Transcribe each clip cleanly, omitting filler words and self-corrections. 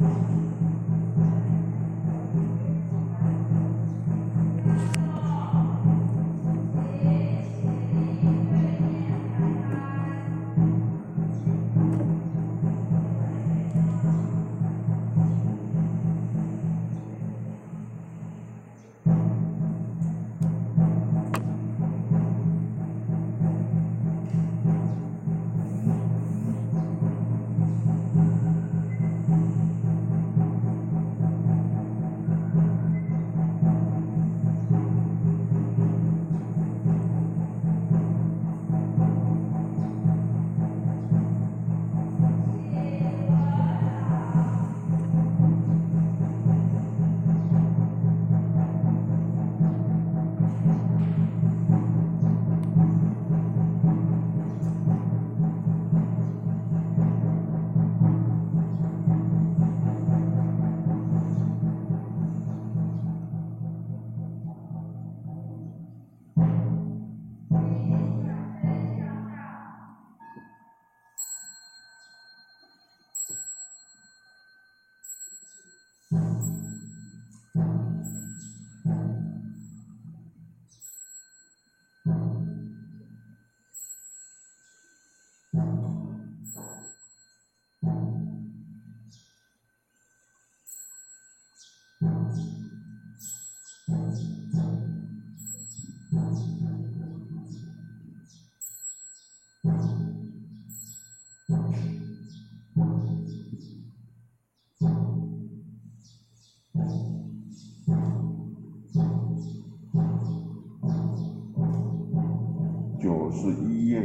91页。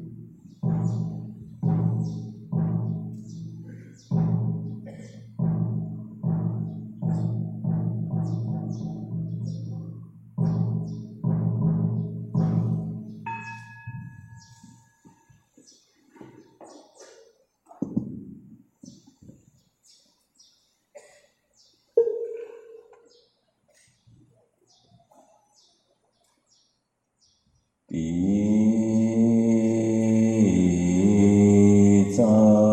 地藏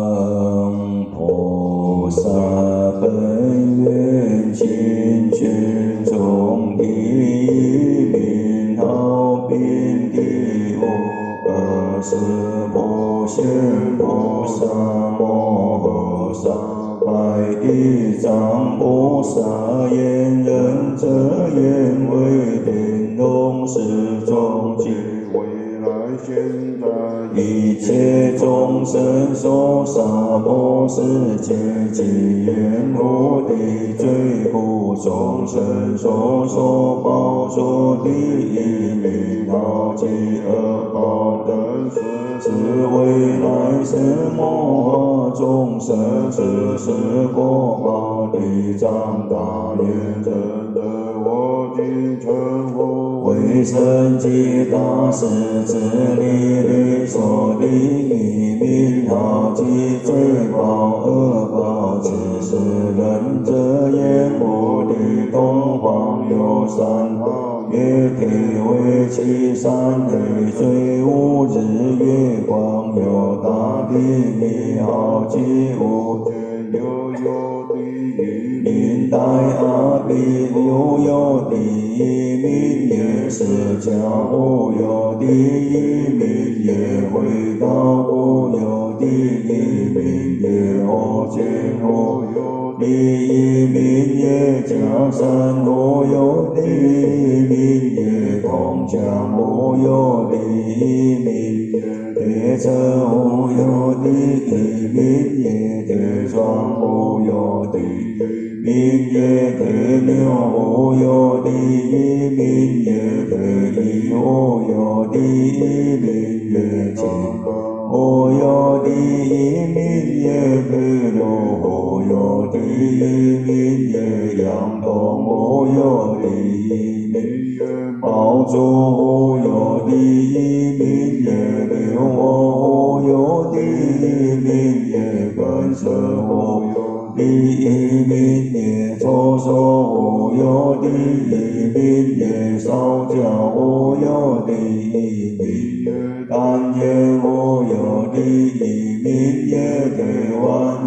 菩萨本愿清净众地名号遍地无二十波贤菩萨摩诃萨拜地藏菩萨言仁者言为天龙世众及未来现在一切众生受萨婆世界及愿无地罪苦众生所报所地一名号及恶报等是未来世摩诃众生是果报地藏大愿真的我今成佛为生极大师之力所利益名号及罪报恶报只是仁者言无地东方有三号月体为其三黑水无日月光有大地名号及无间有地狱名大阿毗有地狱名也释迦无有地狱名也回道无有地狱名也无间无有地狱名也迦山无有地狱名也通江无有地狱名也铁车无有地狱名也铁窗无有地狱名也铁牛无有地狱名也铁衣无有地狱名也金无有地狱名也铁牛无有地狱名也羊童无有地狱名也宝珠无有地狱名也流无有地狱名也根色无有地狱名也抽手无有地狱名也烧焦无有地狱名也丹叶无有地狱名也铁丸无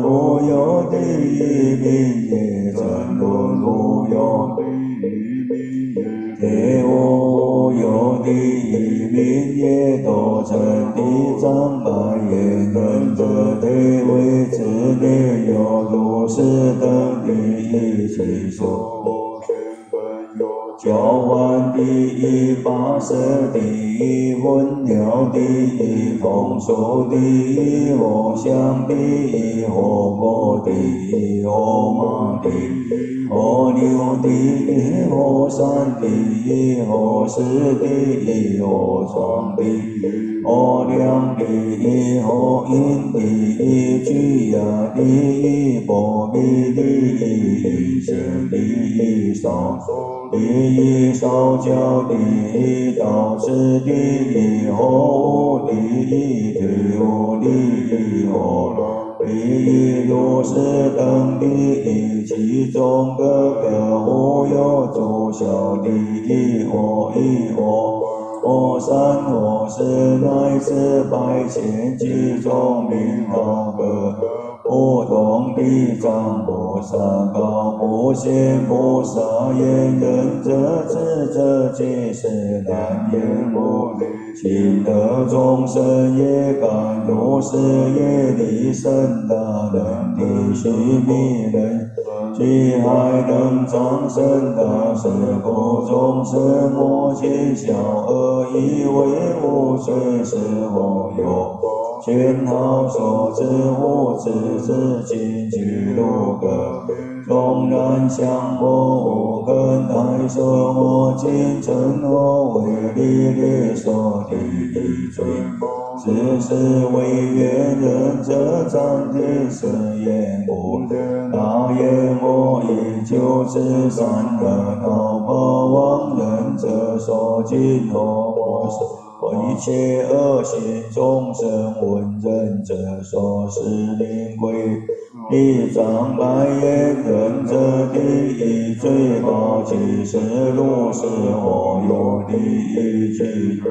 有第一名也，真论无有第一名也，皆无有第一名也，多成地藏百言，忍者地位之内有如是等第一其所。交换第一，发射第一，混淆第一，同属第一，我相第一，火锅第一，火马第一，火牛第一，火山第一，火石第一，火床第一，火梁第一，火印第一，居亚第一，波比第一，显第一，少数第一，烧焦第一，导致第一，火舞第一，体悟第一，火龙第一，如是等第一，其中各个无有诸小第一，我一我三我四乃至百千计中名号各不同地藏菩萨高不现菩萨言忍者智者皆是难言无力，心得众生也感如是业力甚大，能地须弥人即还能长甚大，是故众生莫见小恶，以为无罪是我有全好所知无知之尽具如歌，纵然相我无根爱说，我今成我为力略说第一罪，此是为愿忍者暂停是言不大言，我以救之善恶道报亡忍者所尽后，我是一切恶行众生闻忍者所是名归地藏百言忍者第一罪报，即是如是我有第一罪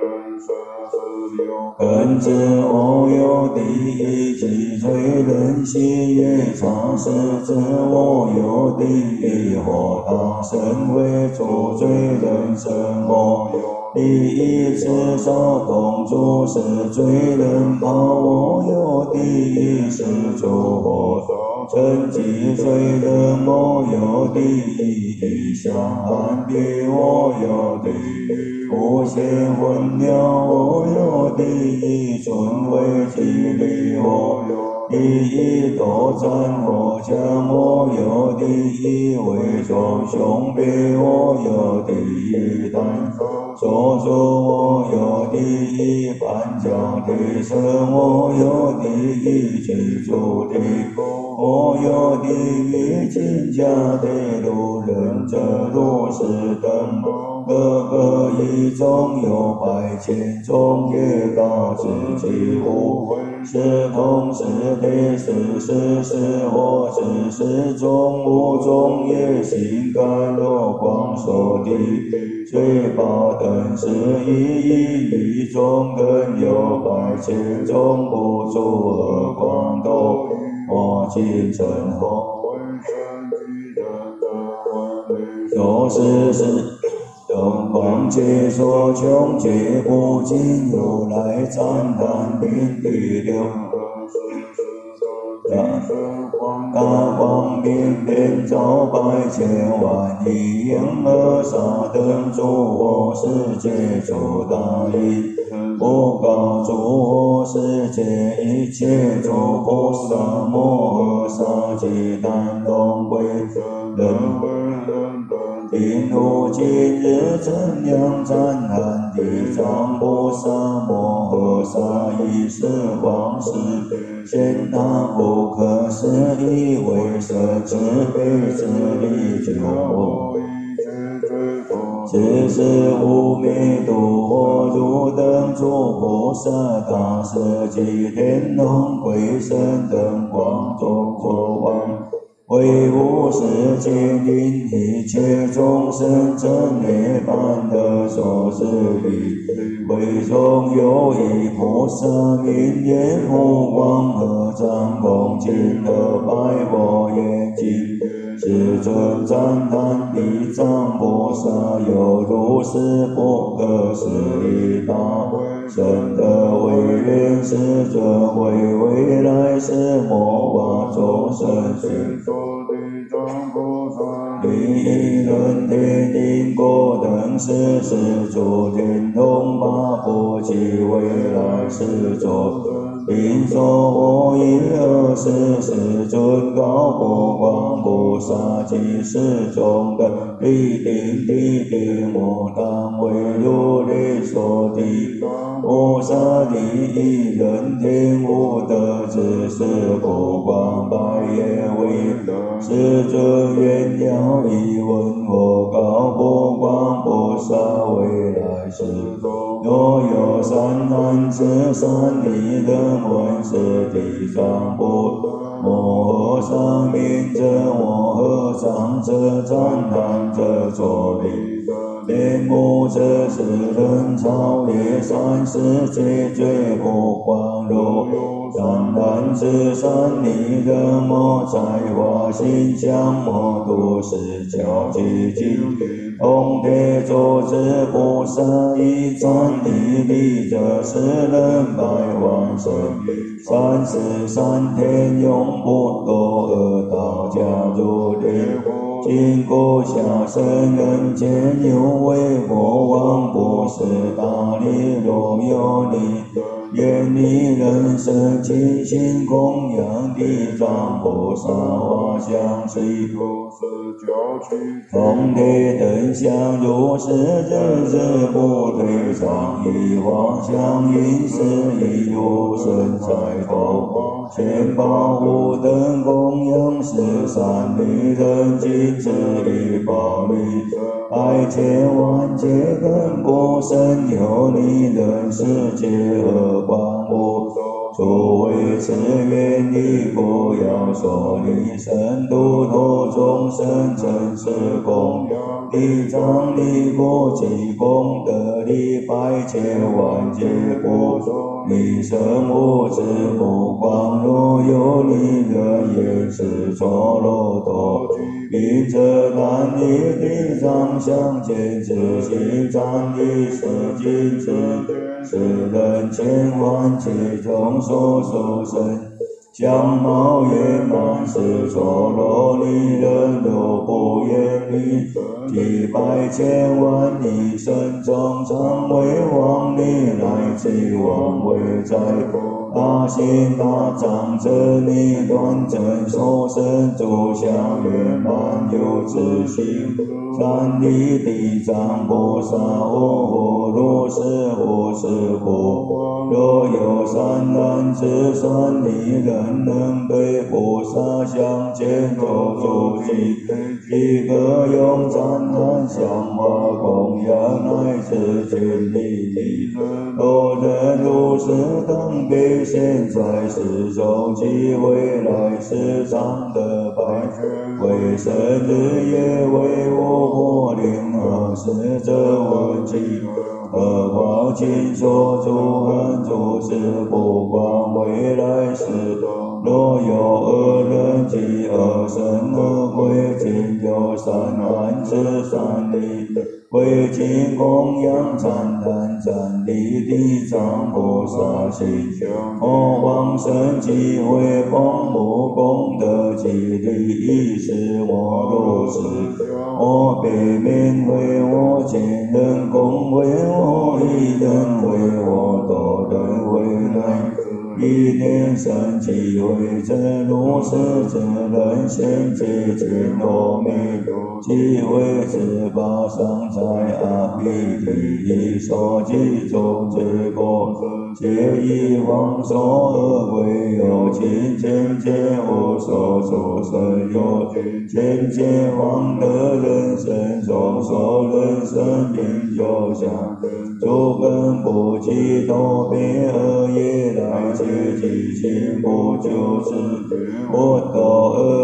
根知我有第一其罪人心也，常识知我有第一火大神为主罪人生我第一次少动诸是罪人报，我有第一是诸火成即罪人我有第一相安比我有第一无限混淆我有第一尊为其力我有第一斗战我将我有第一为众雄卑我有第一单所住我有第一半教地生我有第一居住地我有第一金家地路忍者如是等各个一中有百千中也告知其无是同是地是是或是是中无中也心甘若光所地罪报等是一中更有百千中不住而光斗我今成后有是等光劫所穷劫不尽如来赞叹并第六大光明遍照百千万亿眼耳萨等诸佛世界诸大义不告诸佛世界一切诸菩萨摩诃萨及难龙贵人应如今日怎样赞叹地藏菩萨摩诃萨以是方式现他不可思议为舍慈悲之力救我此是无灭度或如等诸菩萨大舍及天龙鬼神等光中作王为无世界令一切众生真涅槃的所是理，会中有一菩萨明眼目光和掌恭敬的白佛眼睛，世尊赞叹地藏菩萨有如是不可思议大神的威愿，世尊为未来世末法众生寻说地藏菩萨利益人天因果等世世诸天龙八部及未来世尊，并说我以二十世尊高不光菩萨及世中的必定地定我当为如理所地菩萨利益人天无德之事不光白耶为世尊愿要以问我高不光菩萨未来世若有善男子善女人闻是地藏菩摩诃萨名者我合掌者赞叹者作礼恋慕者是人超越三世界最不光如善男子善女人莫在花心相莫度是教具经同铁作之菩萨以赞你力者是人百万身三世三天永不堕恶道家如烈今故下生人间有为国王不是大力若有你愿你人生尽心供养地藏菩萨华相随菩萨教具同铁等相如是日日不退常以华相应是以无生财头千宝无等供养十三女人尽之以宝力百千万劫根不生有你人世界何光无诸位此愿力不要说你身度脱众生真实供养地藏力不及功德力百千万劫不你生无知不光若有你人也是错漏多并着但以地藏相见之心赞你是尽之是人千万劫中所受生相貌圆满是错漏你人若不愿你几百千万你身中常为王你来自王为在大心大藏者你端正受生诸相圆满有自心三利地藏菩萨我如是或是不若有善男子善女人能对菩萨相见作诸记即可用赞叹香花供养乃至尽力若人如是等彼现在世中及未来世常得百为生日夜为我破令何时者闻记何况今所诸恨诸事不光未来世若有恶人及恶神恶鬼今有善男子善女为今供养赞叹赞礼地藏菩萨心我往生即为光目功德及利益是我如是我悲悯为我见人供为我一人为我多人为来一念生即为者如是者人先解决罗密即为之法上在阿弥提所记中之果皆以往所恶鬼有情见解无所出生有见解往的人生中所人生并就像诸根不及多别恶业来切即心不救之我道恶道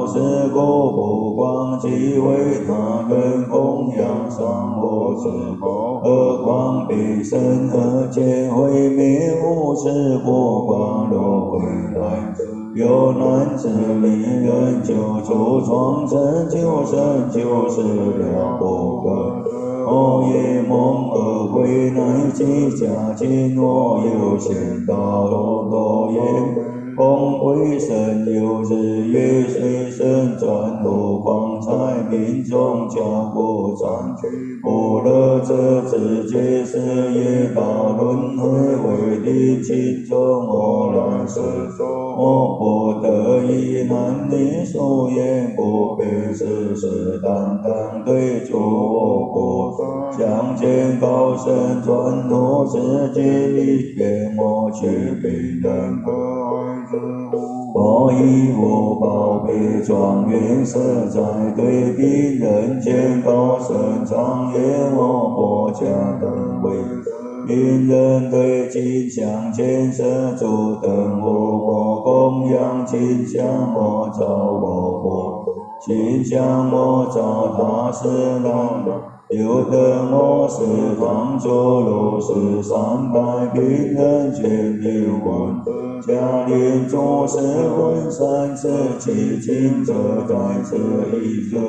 是故不光即为他人供养上我之后，何况彼身而见毁灭无是不光若未来有难之理人救出创生救生就是了不可。我夜梦而归乃即假尽我有限道路多言风归神有日月随身转入光彩命中交不占据不乐者直接是业道轮回为定心中我来世我不得已难你所言不必世世担当对主我不相见高深传脱世界里边我去别人可爱之物我以我宝贝庄严色在对比人间高深长夜我国家的位因人对镜相见色主等我供养镜相我照我镜相我照他是难有的我是当作如是300病人全灵魂家连诸事魂3次七情者在这一日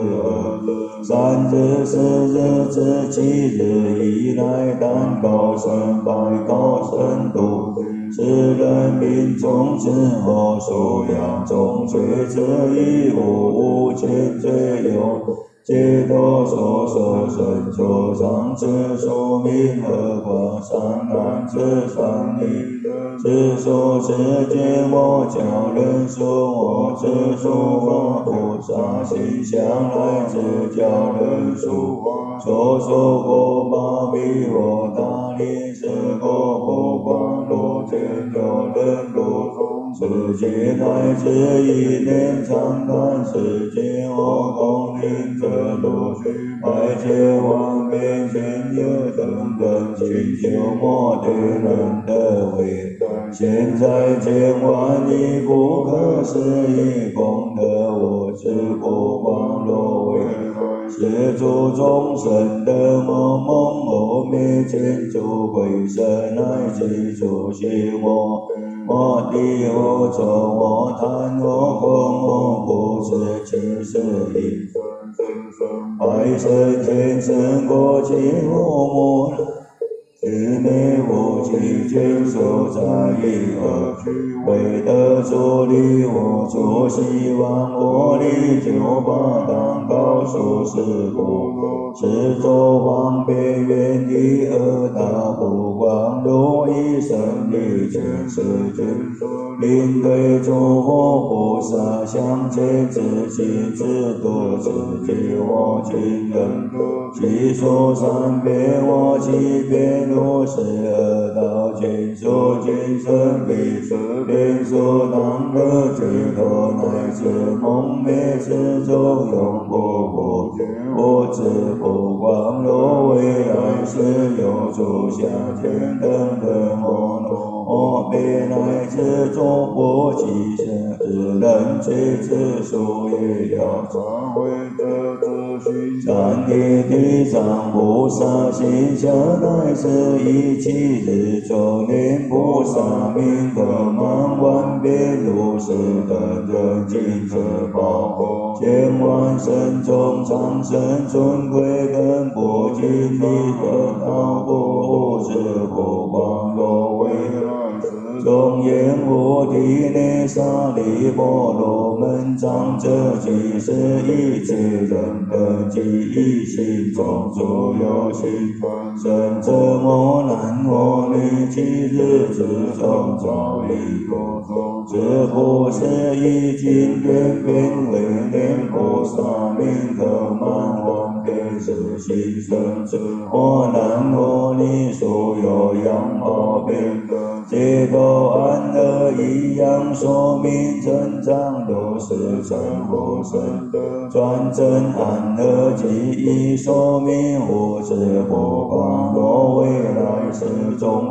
3日4日至7日以来但高深白高深度是人民众之后数量中罪之一无无罪有皆多所受身受伤之宿命何况善男之善利之所世界我教人说我之说法菩萨心向来之教人说所说过巴比我大力是过不光罗天有人路世界乃至一念常看世界我供应者陆续百千万遍现有等等请求我对人的为现在千万亿不可思议功德我之不光若为是诸众生的梦梦我灭见诸鬼神乃至诸行我地我走我贪我空我不知其事因百生天生过去我魔是灭无其见所在意而为得助力我主希望我力就把当告诉是故是作方便愿力而大不光如一生力全世界令对诸佛菩萨相见自己自度自己我亲人其所三遍我七遍如是而道尽所尽生彼此便所当得解脱乃至梦灭之中永不过我知不光若未来世有诸下天等的摩罗别乃至诸佛及生之人觉之所也要传回这资讯三地地藏菩萨心下乃至一切日周年菩萨名可满万遍如是等人尽者报佛千万生中长生尊贵根不尽力得道不知不光若未来世中言无地内沙利波罗门长者即是一切人的记忆心中诸有心生者摩难摩尼其日之中早已有中知不是一经变变为念菩萨名可满王遍是心生之摩难摩尼所有样貌变得皆都安乐一样说明成长都是成佛身的专真安乐记忆说明无知不光若未来世中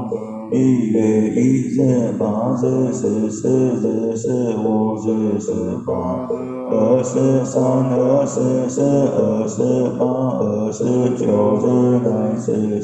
1月1日、8日、14日、15日、18日、23、24、28、29日乃至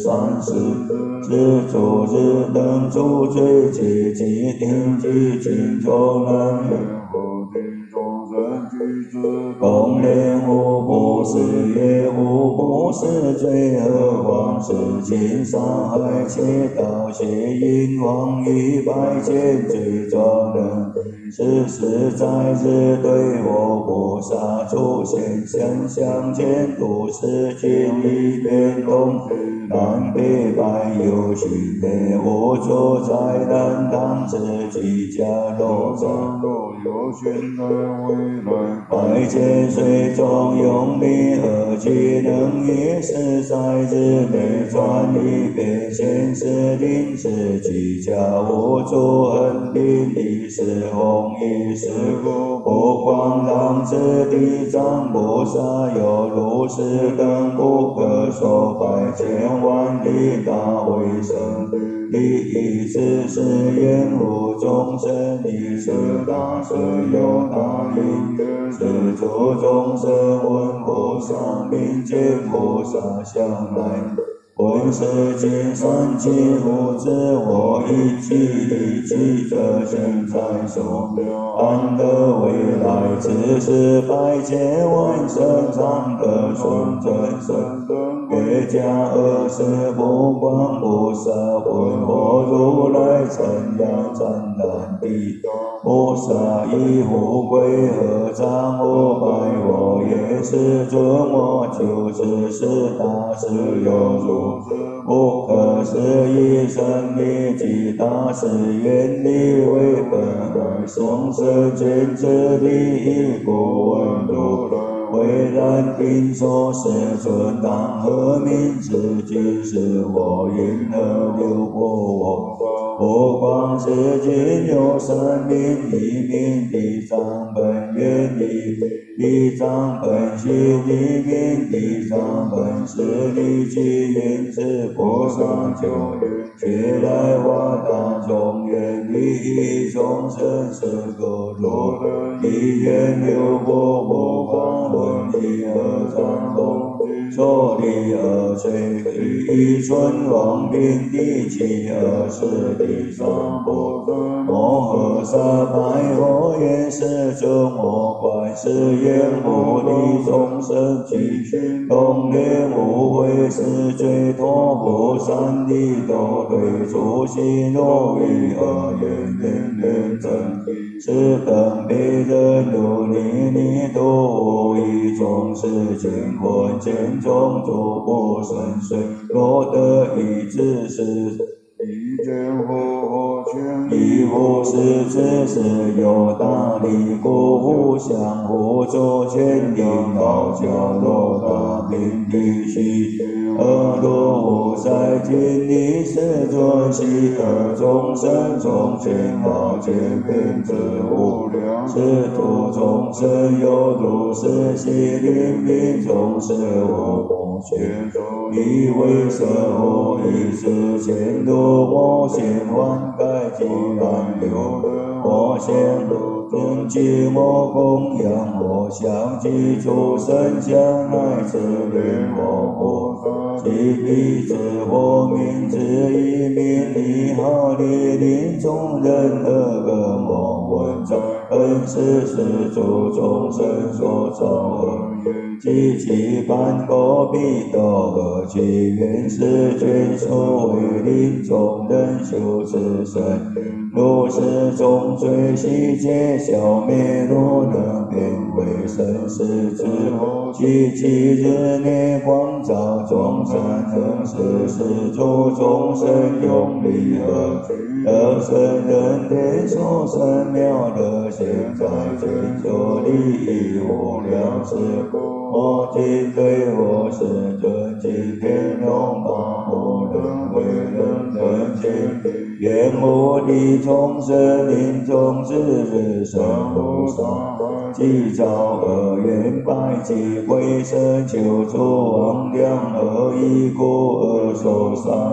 30日主日等主罪及其定及请求人员和地众生具之共练无不是业无不是罪，何况是经伤害切盗邪淫妄语百千罪状人，是实在日对我菩萨出现现象前度世间一变动，南北白有许内无处灾难当自己家肉上若有寻来未来百千水中用力而其能于是在日内转一遍现世临时居家无处恒定一时红一时故不光当知地藏菩萨有如是等不可说百千万亿大威神利益之是言无众生一时大事有大因是诸众生闻菩萨名见菩萨相来闻世间三界无知我一气一气这现在所安得未来只是百千万生常得顺真身月加20不光菩萨闻我如来称扬赞叹地菩萨以富贵合掌我拜我也是尊我就是是大事有如不可思议神力及大事愿力为本来生世间之利益故闻如来虽然听说世尊当何名字即是我因何流过我不光是今有生命一命地藏本愿力地藏本悉地名地藏本誓力其愿是菩萨救缘觉来化大众愿利益众生是各罗的一愿流过不光闻一而长空作力而摧一春王并第七而是地藏菩萨摩诃萨白佛言世尊我观世言无力众生具共练无畏是最托付三地都对初心若于而言言真是等彼人如你度无一众世间困见中诸不生水若得一知识一见佛权一无是知识有大力故互相互助千定道教若大并地须而若无在今离世尊悉而众生众见道见遍知无量是诸众生有如是悉令并众生我不觉以为舍我以是前度我现还该既然有的我现度尊敬我供养我相继诸生相乃至愿我菩萨其彼之我名之一名利好利令众人得个莫闻在本是是诸众生所造而言及其般果彼道何其愿是眷属为令众人修此身如是众罪悉皆消灭若能变为生死之后其日内光照众生正是是诸众生用力而得生人天所生妙乐现在全所利益无量是故我今对我世尊及天龙八部人为人人见愿无地众生临终之日生菩萨即照而愿拜即归身求助王量而依故而受伤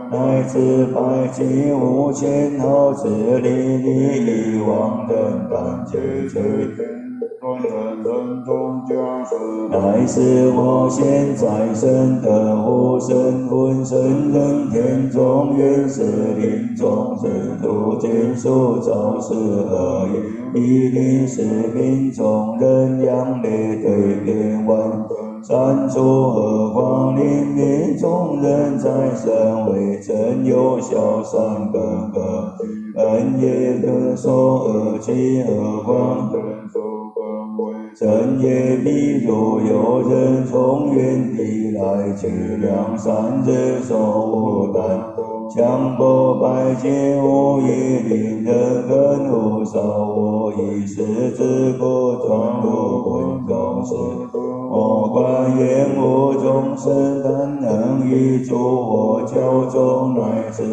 乃至百计无千后之力以往人感觉觉。乃是我现在生得无生闻声人天中原始灵众生度尽数造是恶业，一定是命中人阳烈对变万三处何况临命中人在身为真有小三个个恩业的所恶气何况真也必如有人从原地来取两三日所无担，强迫百劫无一令人根无少，我一时之故转入混中时，我观言无众生但能以诸我教中乃至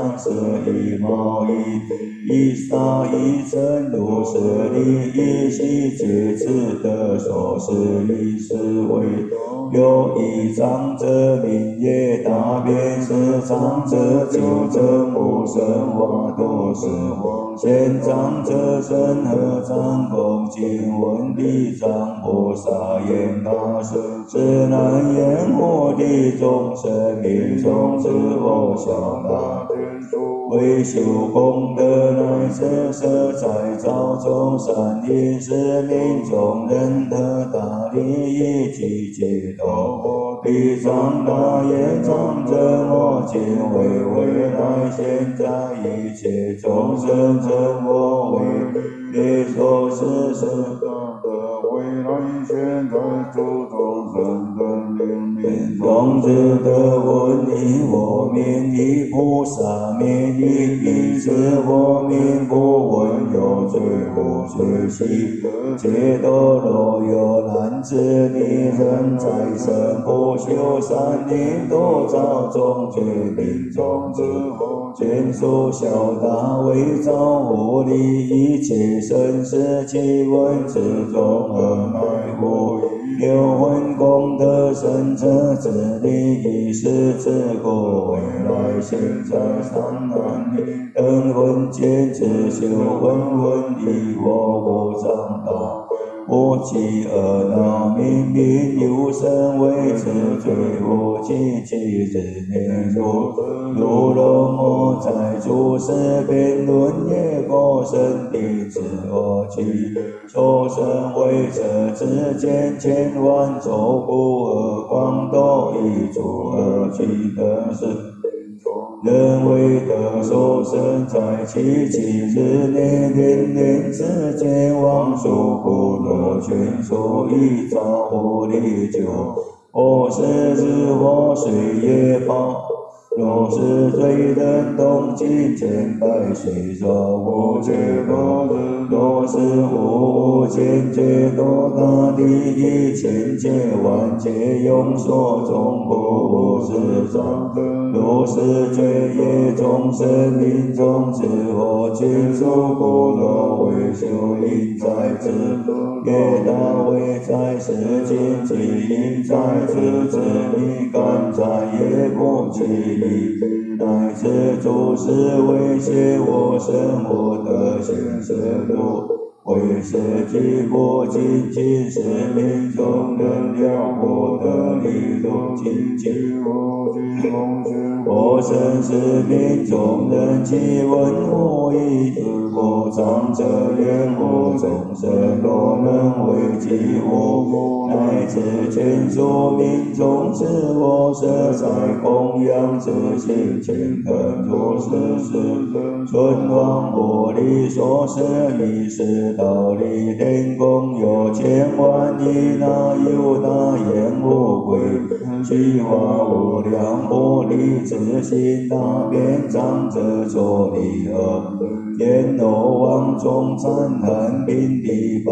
31毛一沙一尘如是力一息觉知的所是以是为有一长者名业大辩是长者九者无生化多是我现长者身合掌恭敬闻地藏菩萨言大圣是难言我的众生命中之我小大为修功德乃至舍在造中善因是命中人的大利益及解脱地藏大业障者我今为未来现在一切众生真我为别所是是的未来现在诸众生真灵命中之德闻以我名以菩萨名以知我名不闻有罪无罪悉皆多罗有难知的人在生不修善因多造众罪命中之后见属小大为造无力一切生死其闻之中而乃无有闻功德生者之力以是之故未来现在三难里等闻见之修闻以我无障大无记恶恼明明有生为之罪无记其之内如罗摩在诸世辩论业过生地之恶气受生为者之间千万周故而光都以诸恶气的事人为得受生在其日内年年之间往数不落全数以造无力久或是日或水也报若是罪人动尽千百岁若无解脱若是无间解脱大地一千劫万劫用所中不是障若是罪业众生命中之我尽数不落为修因在之业大为在世间即因在之之你甘在业不起乃至诸事为谢我生活的现世度为是即不尽尽是命中人了我的力度尽尽无尽空虚我生是命中人其闻我意我长者言我众生若能为己我乃至全属命中之我舍在供养之心虔恳如是事存亡我力所舍以是道理天宫有千万亿那有大言无归虚化无量无力自心大辩长者作利恶言罗王中赞叹并第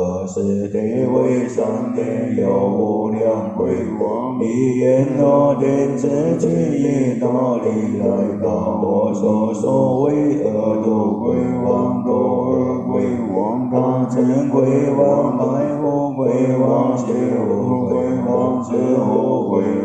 820地为三年有无量鬼王以言罗天之具以道理来告我所谓恶度鬼王多恶鬼王大乘鬼王白虎鬼王邪无鬼王智虎鬼王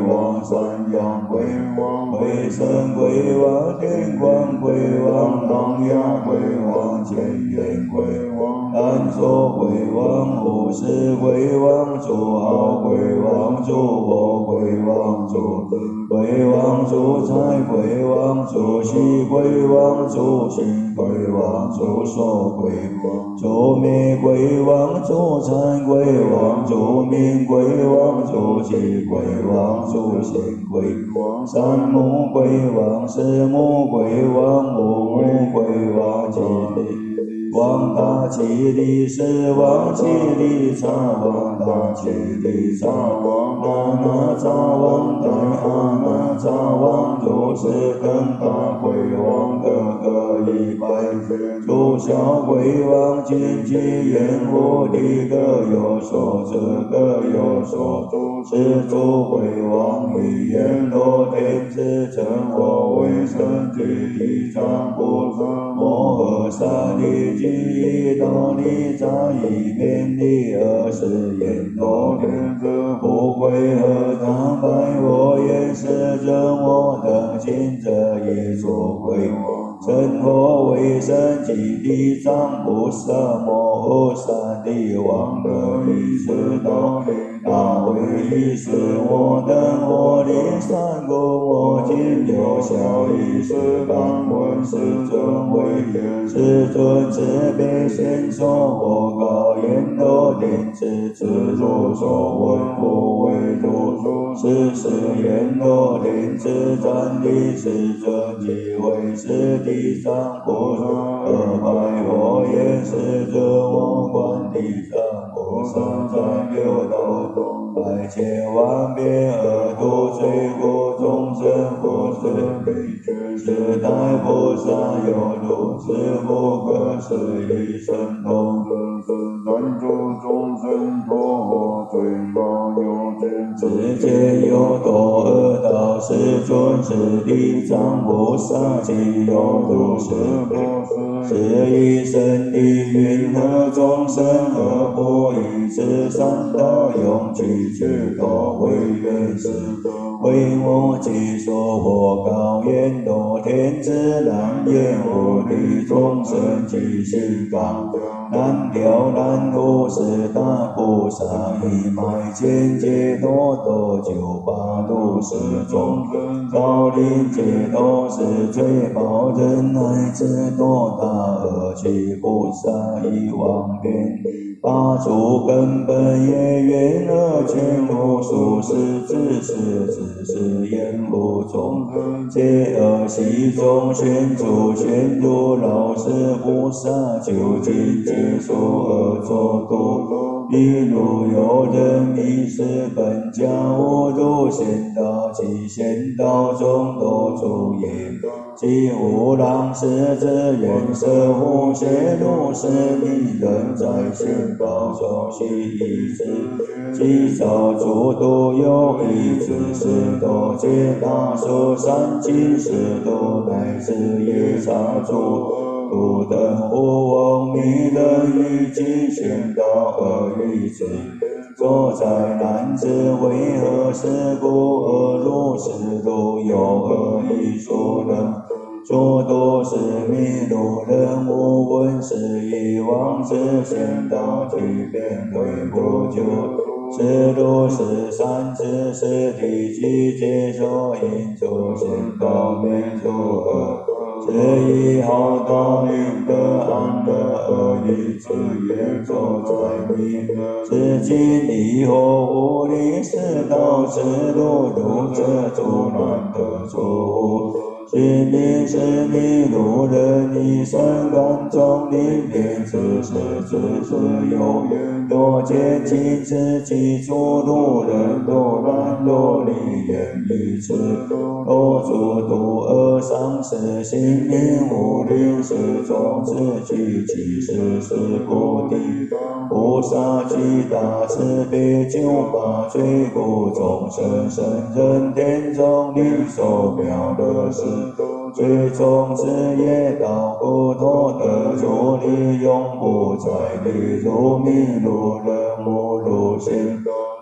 山阳鬼王，鬼神鬼王，天官鬼王，狼牙鬼王，千眼鬼王，单说鬼王，无事鬼王，主好鬼王，主我鬼王，主鬼王，主财鬼王，主喜鬼王，主心鬼王，主寿鬼王，主灭鬼王，主残鬼王，主命鬼王，主喜鬼王，主显鬼王，三目鬼王，四目鬼王，五目鬼王，吉利王大吉利是王，吉利茶王大吉利茶王，阿那茶王大阿那茶王，主是更大鬼王，个个一百岁，主小鬼王，金鸡眼无敌，各有所知，各有所主，是主鬼王，语言罗天之成，我为神之地藏菩萨摩诃萨利居一道利扎一遍利二十眼罗天子不归何当拜我言是真我等今这一作鬼王，成佛为神及地藏菩萨摩诃萨帝王的一世道理大为一世，我等我灵三公我今有小一世当闻世尊为言，世尊慈悲宣说我高言罗天之子如所闻不为如说，是世言罗天之战力世尊即为是地藏菩萨，而拜我言世尊我观地藏菩萨在六道中百千万遍而度罪过众生，不是悲觉是大菩萨有如此不可思议神通，难助众生脱罪报有见，世间有多恶道，世尊是地藏菩萨即有如是不是以身地云何众生而不以此三道永居之道为愿是为我即说我高言罗天之难言无力众生即心刚难了难如是大菩萨一脉间皆多多九八度是众生高临皆都是罪报人乃至多大而其菩萨以往遍八诸根本业缘而全无数是自是自是言不众生皆而习中宣主宣主老师菩萨究竟结束而作度，例如有人迷失本家无入仙道，其仙道中多诸业，即无浪是之缘色无邪如是迷人在仙道中悉一之，即造诸度有一之是多皆大数三尽是多乃至夜叉诸不等无妄迷人于今宣道而于之，作在难知为何是故而如是度有何一说人，诸多是迷路人无闻是以往之宣道即便为不久，是如是三次是体即皆说因诸宣道灭诸恶，是以好道令得安乐而以此言作在迷，是今以后无力是道之路如者诸难得出，是名是迷路人以身感中灵变之事之事有缘多见其之其诸路人多难多离言于此多诸度而上是心灵无灵是种子具其事是故地菩萨具大慈悲救拔罪故众生生人天中灵受表的是最终之业道不脱得诸力永不再离如迷路人无入仙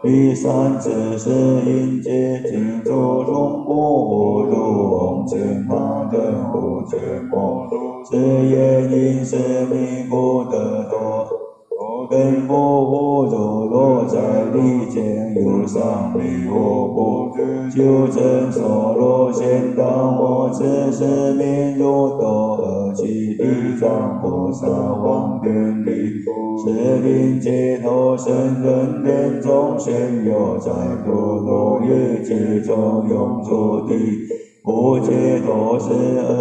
第三次是因界净土中不如净法等无觉魔是业因是弥不得多根不无如落在地间有上离我不就真所落现当我此是名如斗而其地藏菩萨王遍礼是令解脱生人天中现有在度落于其中永住地不解脱是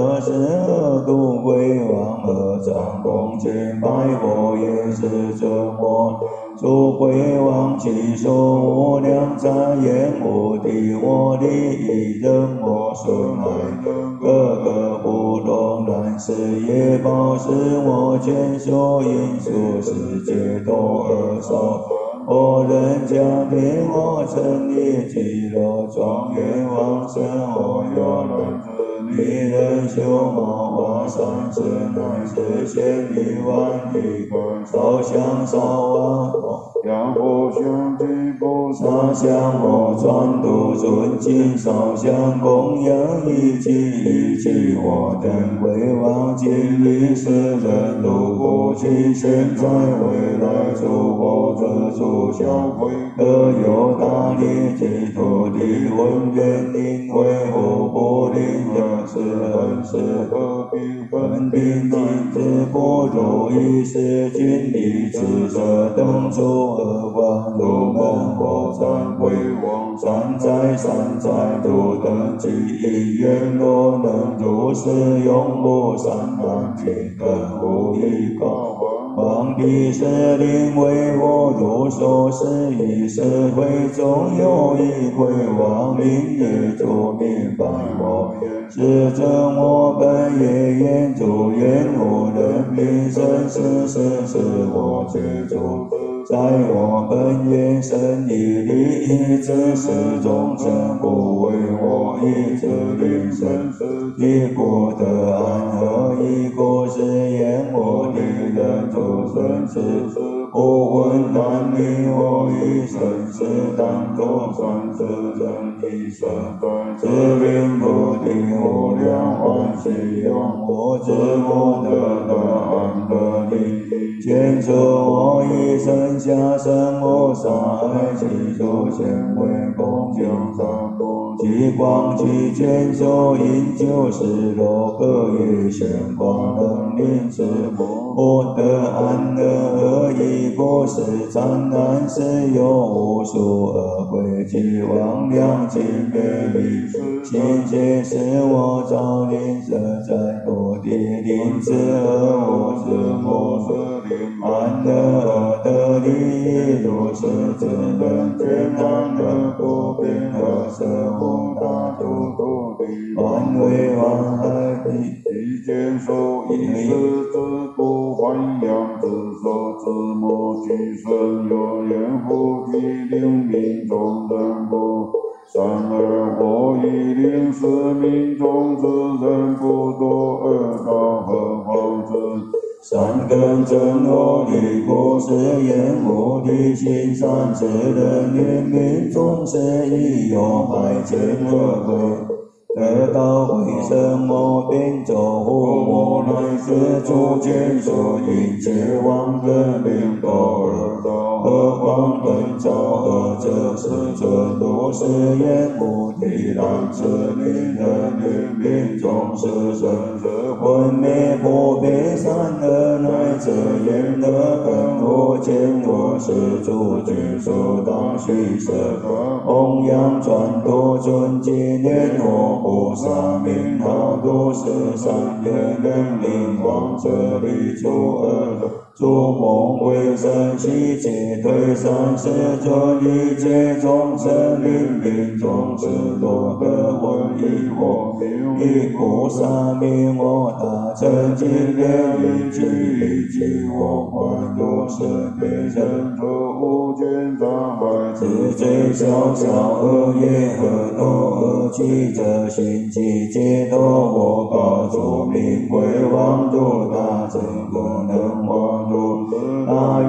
22度归往而掌控千百佛也是折磨诸归往其所无量在言无敌我利益人我损害各个不动然是业报是我见所因数是解脱而受我人家庭我成立极乐庄严往生我有能子利人修毛华三世乃是现一万亿个烧香烧万香佛香具菩萨香我传度尊敬烧香供养一切我等归往尽力世人如过去现在未来诸佛之诸小鬼各有大力解脱离混缘因为无不灵人是恩是和平分别尽之不如意是君离此者等诸恶法如门火山为王山在山在度等其因缘若能如是永不散漫平等无依靠王彼是灵为我如所示以是会中有一归王灵也诸明白我是真我本业言诸言无人名生死是我觉住在我本愿生以利益之事众生不为我一之灵生一故得安和一故是言我的人诸生死不问难离我一生是当作善事人一生自令不定无量欢喜用我知我得安得利见出我一生下生我杀爱其诸显为共将三不极光其见所因就是若各于显光能令之不得安乐而已不是惨难是有无数恶鬼及魍魉及灭离心界是我造灵舍在多地灵之而我是魔是灵安乐而得利益如是之人天安乐不变而舍无大度土地万为万害地见受以是之不还阳之手之魔具身有言护体令命中人不善而我以令是命中之人不多而道何况之善根真我离故是言无敌心善之人愿命中是亦有百千恶鬼得道回生我并走护我乃是诸见所因切往人令斗而道何况本照何者是尊如是言无敌然是令人愿命中是生是昏灭不别善恶乃者言恶根我见我是诸君所当须舍弘扬传度尊敬念我菩萨名号如是善愿能令往者离诸恶诸梦为生悉皆退散世尊一切众生令命中之多得闻一我名一菩萨名我大乘经典一句一句我观如是别人诸无见障碍自罪小小恶业何多恶趣者心其皆多我告诸名为王如大乘不能王如大愿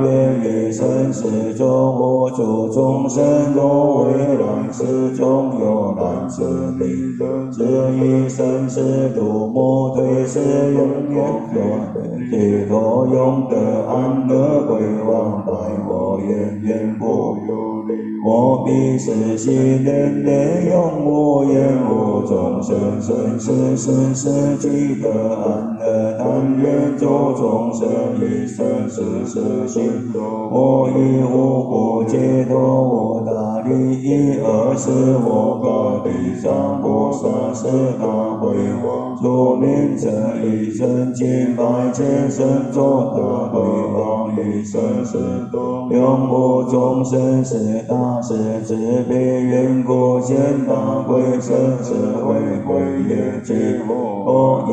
于生死中，我诸众生若未来世中有难知名，至于生死度莫退失，永远解脱永得安乐归往，待我源源不有离。我必是悉念念永无言无众生生死世世即得安乐，但愿诸众生以生死世心，我以无故解脱无大利益，而是我告地藏菩萨是大慧王，诸名者以生经百千生作大慧王，于生死中永无众生是大是慈悲缘故，现大贵生死为贵业寂我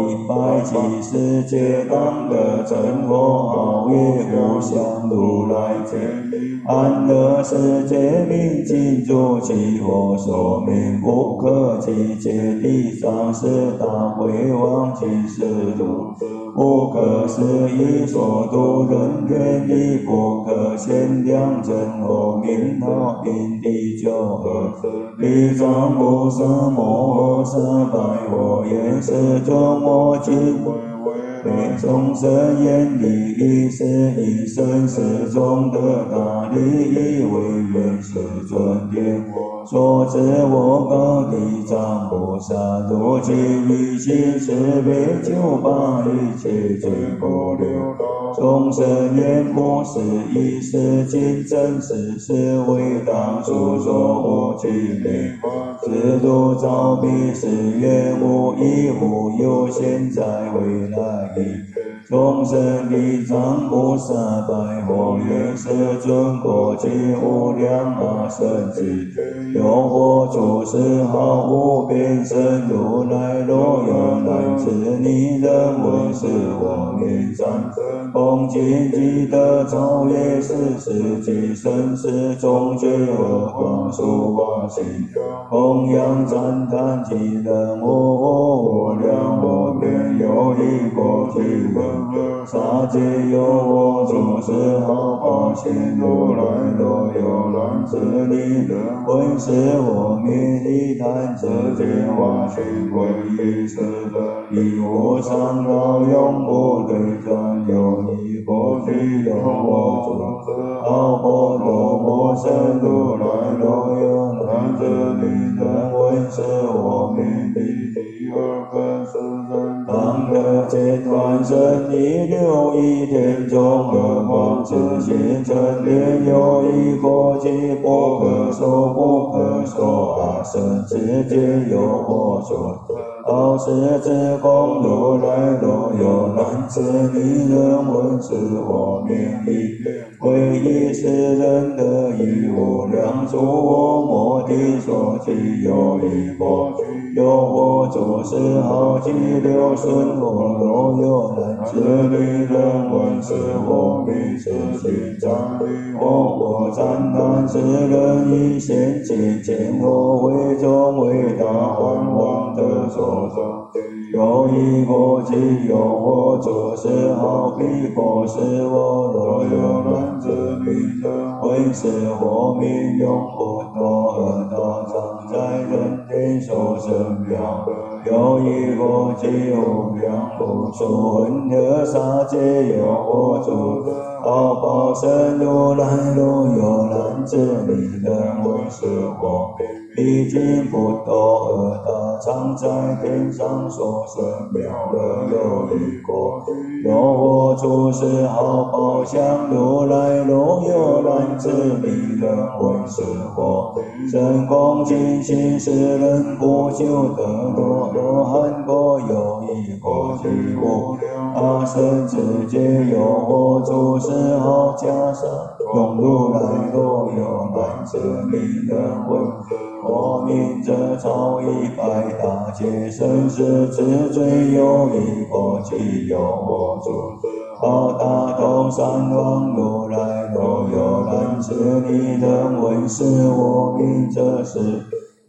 170劫当得成佛号业无相如来见安乐世界明尽诸其我所名不可计界地上是大慧王其世度不可思议所度人天地不可限量真我名号因地久合地藏菩萨摩诃萨白我言是众我今为众生愿利益是以生死中得大利益为愿是尊天所知我告地藏菩萨如其于心慈悲救拔一切罪过流众生愿不是以是今真实是为当初说无其名自度造彼是愿无一无有现在未来众生地藏菩萨白佛愿是尊过其无量阿僧祇有佛诸世号无边身如来若有难知你人闻是我名赞恭敬积德超越世世及生死中觉而光速化心弘扬赞叹其人无量无边有一国具萨界有我诸世号报现如来若有难知你人闻是我名一弹指间化身归一时的以无上道永不对转有一佛具有我诸世号波罗摩僧如来若有难知你人闻是我名第二分是人当得见传身一六一天中而光自性成莲有一国际不可说不可说阿僧祇劫有我说好是自公如来若有难知你人闻是我名义唯一是人得以无量诸我摩地所起有一国有我诸世号及六顺我若有难知你人闻是我名是心藏我赞叹是人以现前见我为众为大幻王的所有一国际有我诸世号彼佛是我若有难知你人闻是我名永不堕而道常在人间受生妙有一国际无量无数混合沙界有我诸好报身如来若有难知你人闻是我名毕竟不堕而大常在天上所生妙乐有一国有我诸世好报相如来若有难知你人闻是我身恭敬心是人不修得多罗汉果有一国际无量阿僧祇劫有我诸世好袈裟永如来若有难知你人闻我名者超100大劫生死之罪有一国际有我诸好大通三王如来若有难知你人闻是我名者是